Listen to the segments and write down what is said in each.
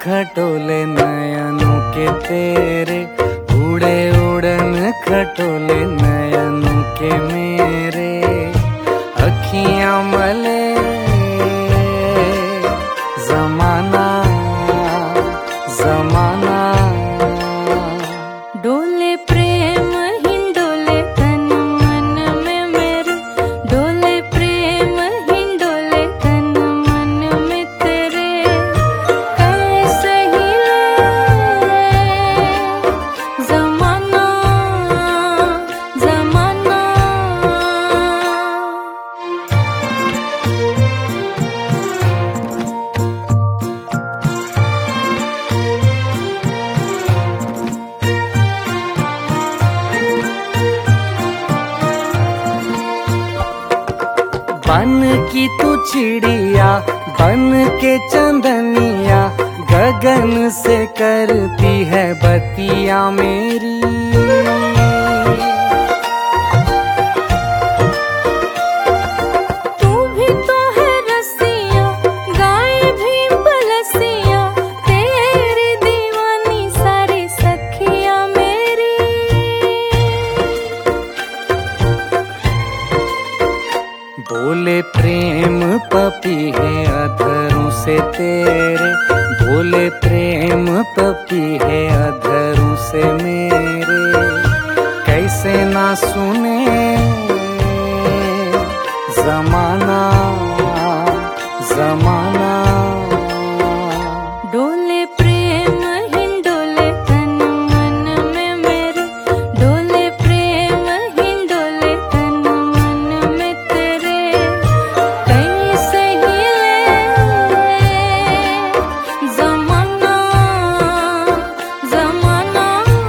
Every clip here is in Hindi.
खटोले नयनों के तेरे, उड़े उड़न खटोले नयनों के मेरे, अखियां मले जमाना जमाना। डोले प्रेम हिंडोले तन मन में मेरे, डोले प्रेम हिंडोले तन मन में तेरे, कैसे हिले जमाना जमाना। बन की तू चिड़िया बन के चंदनिया, गगन से करती है बतिया मेरी। तू भी तो है रसिया, गाय भी बलसिया, तेरी दीवानी सारी सखिया मेरी। बोले प्रेम पपी है अधरों से तेरे, बोले प्रेम पपी है अधरों से मेरे, कैसे ना सुने जमाना जमाना। डोले प्रेम हिंडोले तन मन में मेरे, डोले प्रेम हिंडोले तन मन में तेरे, कैसे हिले जमाना जमाना।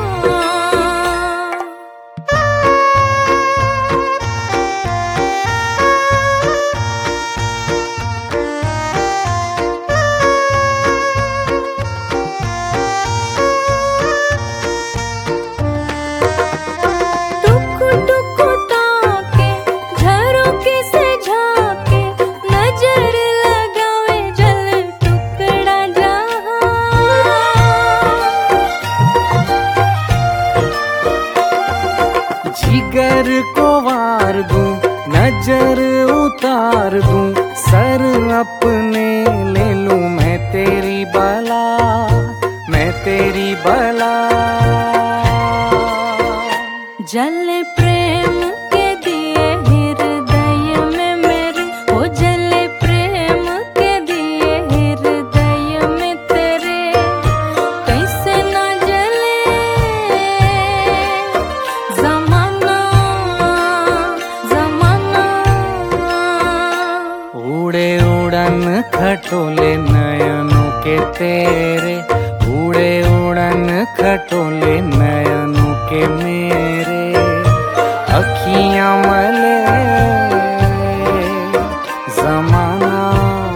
जिगर को वार दूं, नजर उतार दूं, सर अपने ले लूं मैं तेरी बला, मैं तेरी बला। जले प्रेम के दिए हृदय में मेरे, ओ जले प्रेम के दिए हृदय में तेरे, कैसे ना जले जमाना जमाना। उड़े उड़न खटोले नयनों के तेरे, उड़े उड़न खटोले नयनों के मेरे, अखियां मले जमाना।